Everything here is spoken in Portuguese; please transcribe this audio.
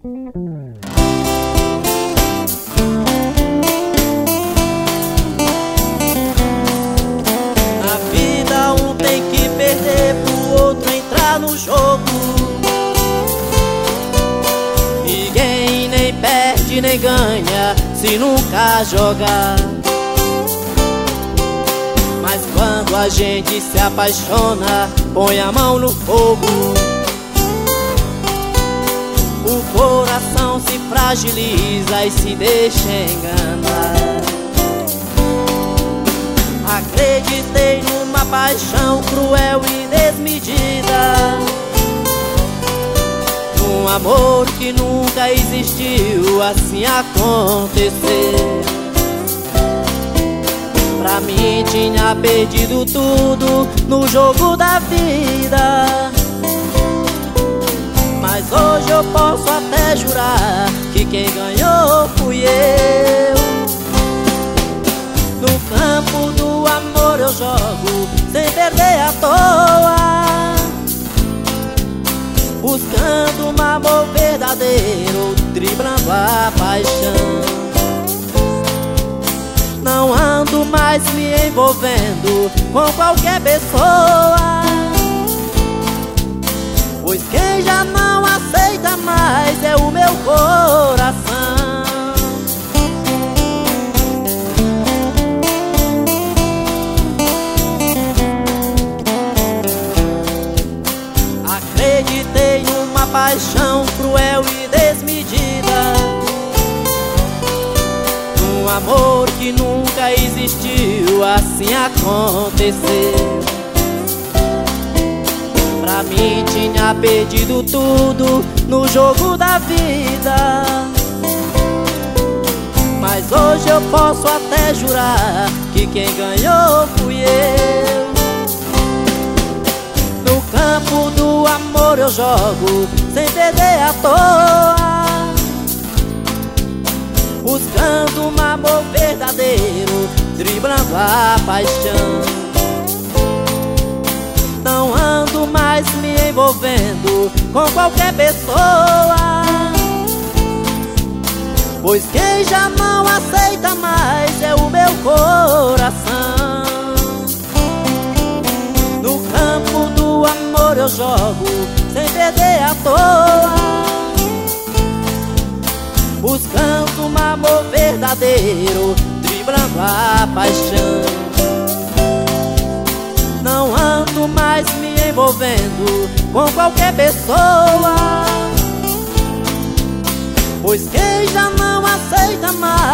Na vida um tem que perder pro outro entrar no jogo. Ninguém nem perde nem ganha se nunca jogar. Mas quando a gente se apaixona, põe a mão no fogo, o coração se fragiliza e se deixa enganar. Acreditei numa paixão cruel e desmedida, num amor que nunca existiu, assim aconteceu. Pra mim tinha perdido tudo no jogo da vida, mas hoje eu posso até jurar que quem ganhou fui eu. No campo do amor eu jogo sem perder à toa, buscando um amor verdadeiro, driblando a paixão. Não ando mais me envolvendo com qualquer pessoa, pois quem já não aceita mais é o meu coração. Acreditei numa paixão cruel e desmedida, num amor que nunca existiu, assim aconteceu. Pra mim tinha perdido tudo no jogo da vida, mas hoje eu posso até jurar que quem ganhou fui eu. No campo do amor eu jogo sem perder à toa, buscando um amor verdadeiro, driblando a paixão. Não ando mais me envolvendo com qualquer pessoa, pois quem já não aceita mais é o meu coração. No campo do amor eu jogo sem perder à toa, buscando um amor verdadeiro, driblando a paixão. Não ando mais me envolvendo com qualquer pessoa, pois quem já não aceita mais